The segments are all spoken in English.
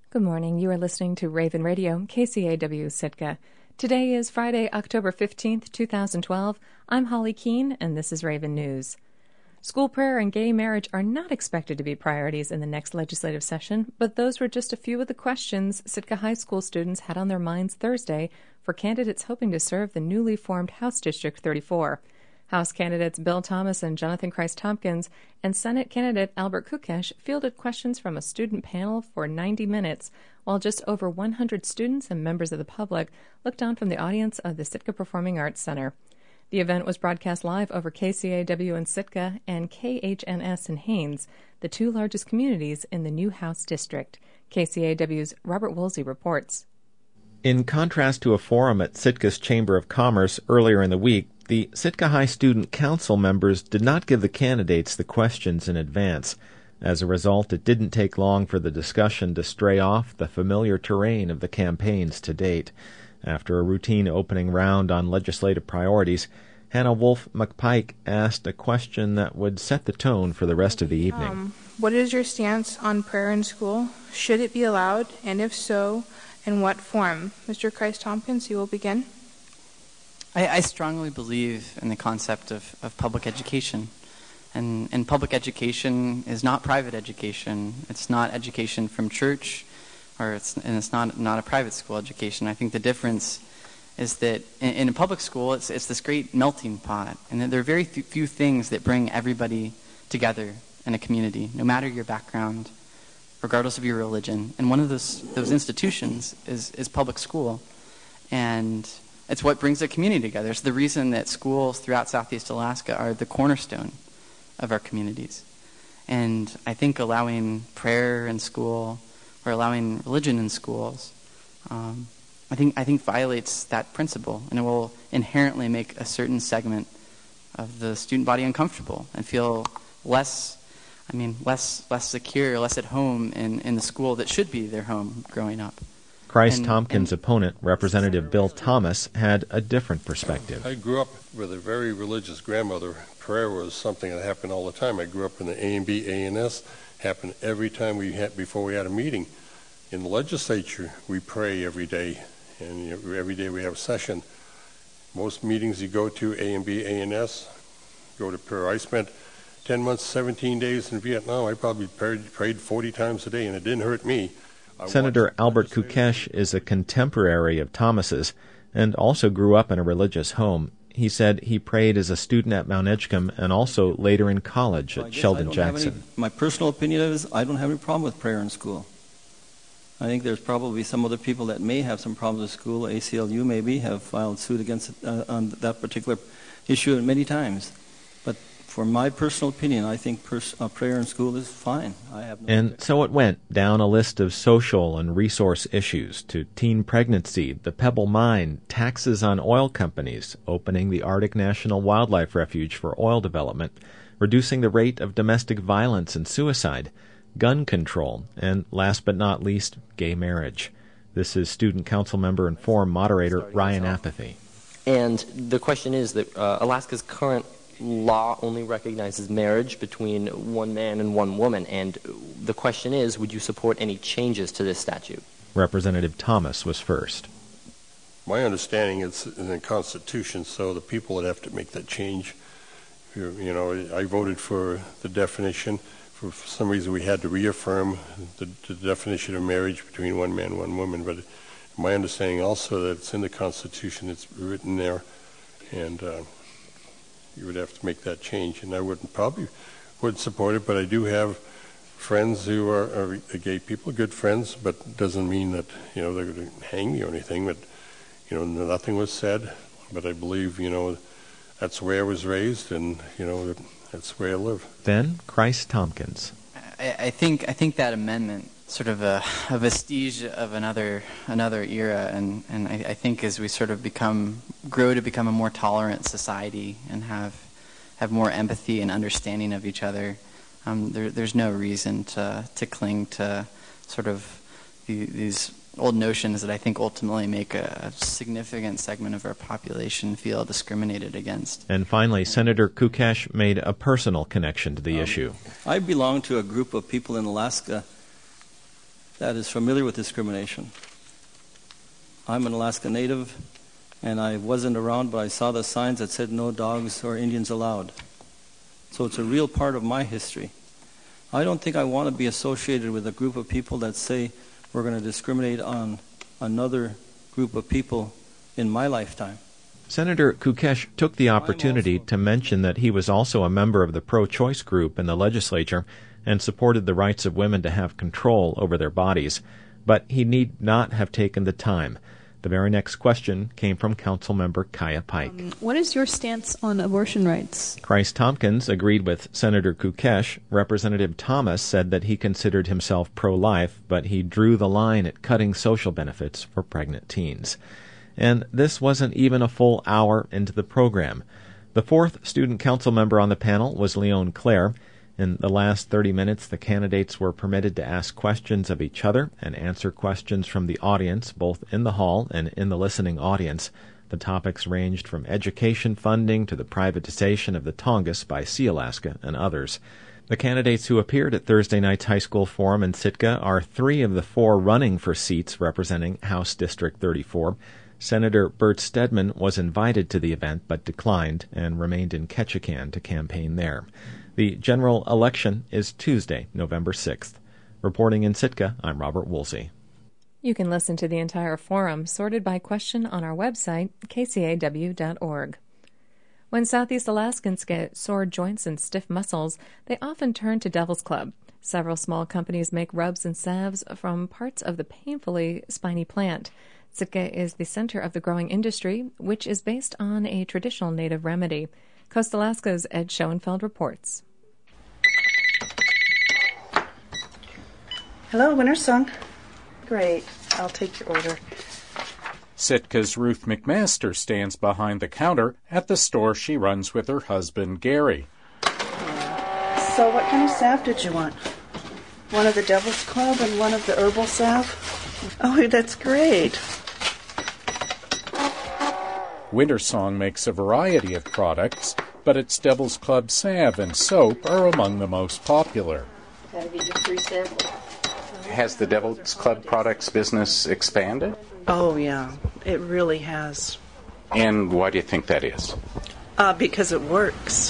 Good morning. You are listening to Raven Radio, KCAW Sitka. Today is Friday, October 15th, 2012. I'm Holly Keene, and this is Raven News. School prayer and gay marriage are not expected to be priorities in the next legislative session, but those were just a few of the questions Sitka High School students had on their minds Thursday for candidates hoping to serve the newly formed House District 34. House candidates Bill Thomas and Jonathan Christ-Tompkins and Senate candidate Albert Kukesh fielded questions from a student panel for 90 minutes, while just over 100 students and members of the public looked on from the audience of the Sitka Performing Arts Center. The event was broadcast live over KCAW in Sitka and KHNS in Haines, the two largest communities in the new House District. KCAW's Robert Woolsey reports. In contrast to a forum at Sitka's Chamber of Commerce earlier in the week, the Sitka High Student Council members did not give the candidates the questions in advance. As a result, it didn't take long for the discussion to stray off the familiar terrain of the campaigns to date. After a routine opening round on legislative priorities, Hannah Wolf McPike asked a question that would set the tone for the rest of the evening. What is your stance on prayer in school? Should it be allowed? And if so, in what form? Mr. Christ-Tompkins, you will begin. I strongly believe in the concept of public education. And public education is not private education. It's not education from church, it's not a private school education. I think the difference is that in a public school, it's this great melting pot. And there are very few things that bring everybody together in a community, no matter your background, regardless of your religion. And one of those institutions is public school. And it's what brings a community together. It's the reason that schools throughout Southeast Alaska are the cornerstone of our communities. And I think allowing prayer in school or allowing religion in schools, I think violates that principle, and it will inherently make a certain segment of the student body uncomfortable and feel less secure, less at home in the school that should be their home growing up. Christ-Tompkins' opponent, Representative Bill Thomas, had a different perspective. I grew up with a very religious grandmother. Prayer was something that happened all the time. I grew up in the A&B, A&S. Happened every time before we had a meeting. In the legislature, we pray every day, and every day we have a session. Most meetings you go to, A&B, A&S, go to prayer. I spent 10 months, 17 days in Vietnam. I probably prayed 40 times a day, and it didn't hurt me. Senator Albert Kukesh is a contemporary of Thomas's and also grew up in a religious home. He said he prayed as a student at Mount Edgecombe and also later in college at Sheldon Jackson. My personal opinion is I don't have any problem with prayer in school. I think there's probably some other people that may have some problems with school. ACLU maybe have filed suit against on that particular issue many times. But for my personal opinion, I think prayer in school is fine. And so it went down a list of social and resource issues to teen pregnancy, the Pebble Mine, taxes on oil companies, opening the Arctic National Wildlife Refuge for oil development, reducing the rate of domestic violence and suicide, gun control, and last but not least, gay marriage. This is Student Council member and forum moderator Ryan Apathy. And the question is that Alaska's current law only recognizes marriage between one man and one woman, and the question is, would you support any changes to this statute? Representative Thomas was first. My understanding is in the Constitution, so the people would have to make that change. You know, I voted for the definition. For some reason, we had to reaffirm the definition of marriage between one man and one woman, but my understanding also that it's in the Constitution, it's written there, and you would have to make that change, and I probably wouldn't support it, but I do have friends who are gay people, good friends, but doesn't mean that, you know, they're going to hang me or anything, but, you know, nothing was said, but I believe, you know, that's the way I was raised, and, you know, that's the way I live. Then Christ-Tompkins. I think that amendment sort of a vestige of another era, and I think as we sort of grow to become a more tolerant society and have more empathy and understanding of each other, there's no reason to cling to sort of these old notions that I think ultimately make a significant segment of our population feel discriminated against. And finally, Senator Kukesh made a personal connection to the issue. I belong to a group of people in Alaska that is familiar with discrimination. I'm an Alaska Native, and I wasn't around, but I saw the signs that said no dogs or Indians allowed. So it's a real part of my history. I don't think I want to be associated with a group of people that say we're going to discriminate on another group of people in my lifetime. Senator Kukesh took the opportunity to mention that he was also a member of the pro-choice group in the legislature and supported the rights of women to have control over their bodies, but he need not have taken the time. The very next question came from Councilmember Kaya Pike. What is your stance on abortion rights? Christ Tompkins agreed with Senator Kukesh. Representative Thomas said that he considered himself pro-life, but he drew the line at cutting social benefits for pregnant teens. And this wasn't even a full hour into the program. The fourth student council member on the panel was Leon Clare. In the last 30 minutes, the candidates were permitted to ask questions of each other and answer questions from the audience, both in the hall and in the listening audience. The topics ranged from education funding to the privatization of the Tongass by Sealaska and others. The candidates who appeared at Thursday night's high school forum in Sitka are 3 of the 4 running for seats representing House District 34. Senator Bert Stedman was invited to the event but declined and remained in Ketchikan to campaign there. The general election is Tuesday, November 6th. Reporting in Sitka, I'm Robert Woolsey. You can listen to the entire forum sorted by question on our website, kcaw.org. When Southeast Alaskans get sore joints and stiff muscles, they often turn to Devil's Club. Several small companies make rubs and salves from parts of the painfully spiny plant. Sitka is the center of the growing industry, which is based on a traditional native remedy. Coast Alaska's Ed Schoenfeld reports. Hello, Winter Song. Great. I'll take your order. Sitka's Ruth McMaster stands behind the counter at the store she runs with her husband, Gary. So what kind of salve did you want? One of the Devil's Club and one of the herbal salve? Oh, that's great. Wintersong makes a variety of products, but its Devil's Club salve and soap are among the most popular. Has the Devil's Club products business expanded? Oh, yeah. It really has. And why do you think that is? Because it works.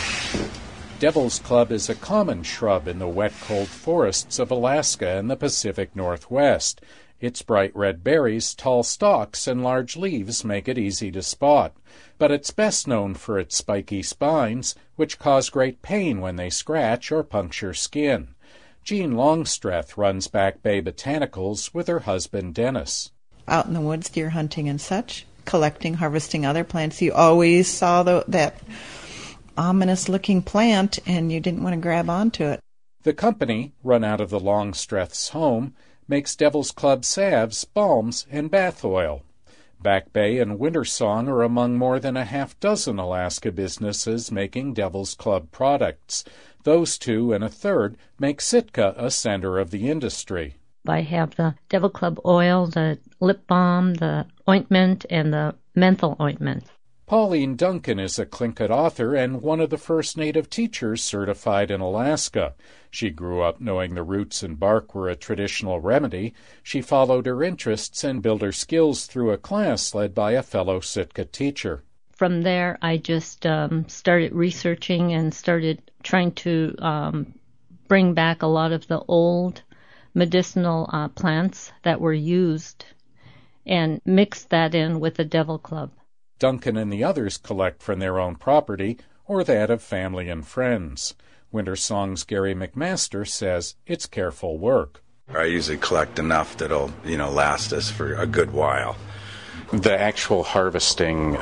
Devil's Club is a common shrub in the wet, cold forests of Alaska and the Pacific Northwest. Its bright red berries, tall stalks, and large leaves make it easy to spot. But it's best known for its spiky spines, which cause great pain when they scratch or puncture skin. Jean Longstreth runs Back Bay Botanicals with her husband, Dennis. Out in the woods, deer hunting and such, collecting, harvesting other plants, you always saw that ominous-looking plant, and you didn't want to grab onto it. The company, run out of the Longstreth's home, makes Devil's Club salves, balms, and bath oil. Back Bay and Wintersong are among more than a half-dozen Alaska businesses making Devil's Club products. Those 2 and a third make Sitka a center of the industry. I have the Devil Club oil, the lip balm, the ointment, and the menthol ointment. Pauline Duncan is a Tlingit author and one of the first Native teachers certified in Alaska. She grew up knowing the roots and bark were a traditional remedy. She followed her interests and built her skills through a class led by a fellow Sitka teacher. From there, I just started researching and started trying to bring back a lot of the old medicinal plants that were used and mix that in with the Devil Club. Duncan and the others collect from their own property or that of family and friends. Wintersong's Gary McMaster says it's careful work. I usually collect enough that'll, last us for a good while. The actual harvesting,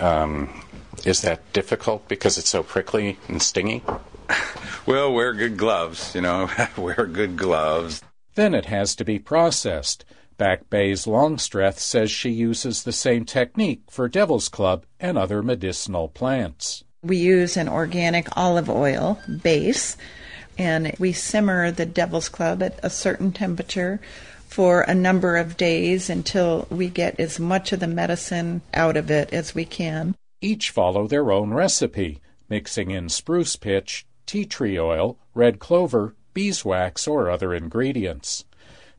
is that difficult because it's so prickly and stingy? Well, wear good gloves, wear good gloves. Then it has to be processed. Back Bay's Longstreth says she uses the same technique for Devil's Club and other medicinal plants. We use an organic olive oil base, and we simmer the Devil's Club at a certain temperature for a number of days until we get as much of the medicine out of it as we can. Each follow their own recipe, mixing in spruce pitch, tea tree oil, red clover, beeswax, or other ingredients.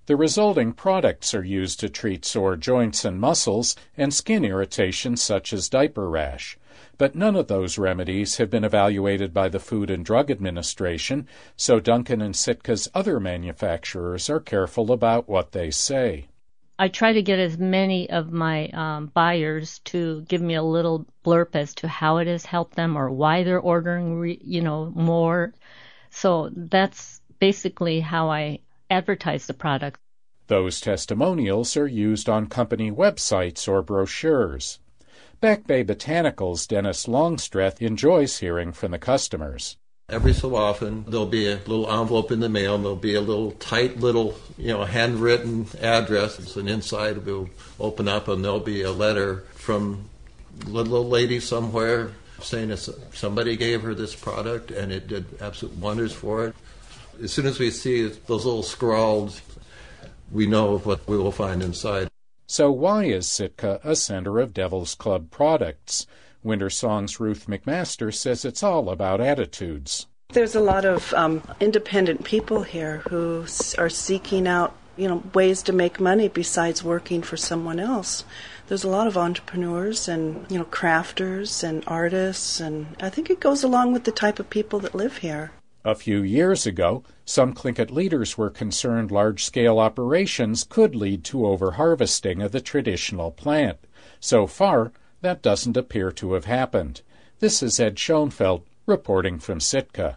The resulting products are used to treat sore joints and muscles and skin irritation such as diaper rash. But none of those remedies have been evaluated by the Food and Drug Administration, so Duncan and Sitka's other manufacturers are careful about what they say. I try to get as many of my buyers to give me a little blurb as to how it has helped them or why they're ordering, more. So that's basically how I advertise the product. Those testimonials are used on company websites or brochures. Back Bay Botanicals' Dennis Longstreth enjoys hearing from the customers. Every so often, there'll be a little envelope in the mail, and there'll be a little tight little, handwritten address, and inside we'll open up, and there'll be a letter from a little lady somewhere saying that somebody gave her this product, and it did absolute wonders for it. As soon as we see those little scrawled, we know what we will find inside. So why is Sitka a center of Devil's Club products? Winter Song's Ruth McMaster says it's all about attitudes. There's a lot of independent people here who are seeking out, ways to make money besides working for someone else. There's a lot of entrepreneurs and, crafters and artists, and I think it goes along with the type of people that live here. A few years ago, some Tlingit leaders were concerned large-scale operations could lead to over-harvesting of the traditional plant. So far, that doesn't appear to have happened. This is Ed Schoenfeld reporting from Sitka.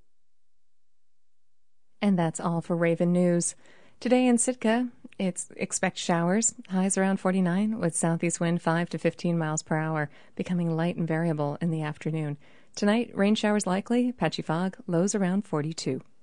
And that's all for Raven News. Today in Sitka, expect showers, highs around 49 with southeast wind 5 to 15 miles per hour, becoming light and variable in the afternoon. Tonight, rain showers likely, patchy fog, lows around 42.